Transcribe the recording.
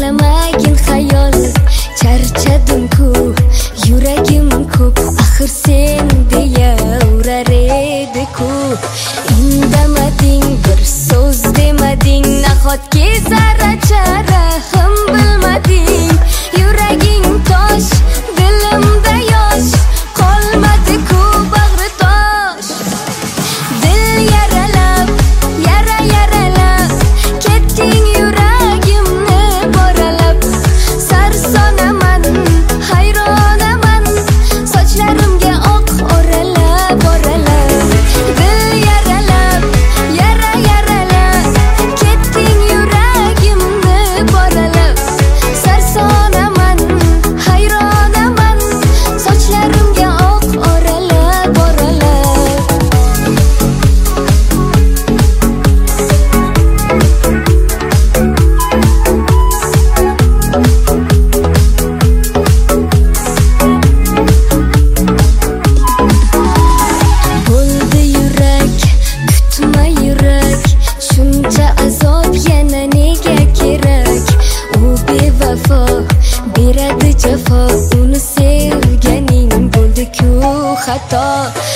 oqlamagin xayol charchadim-ku yuragim ko'p axir sen deya urar edi-ku indamading bir so'z demading nahotki zarracha rahim bilmading yuraging tosh dilimda yosh qolmadi-ku bag'ri tosh dil yaralab yaralab ketding yuragimni boralab sarsonaman hayronaman sochlarimga oq oralab dil yaralab yaralab ketding yuragimni boralab sarsonaman hayronaman sochlarimga oq oralab bo'ldi yurak kutma yurak shuncha azob yana nega kerak u bevafo beradi jafo uni sevganing bo'ldi-ku xato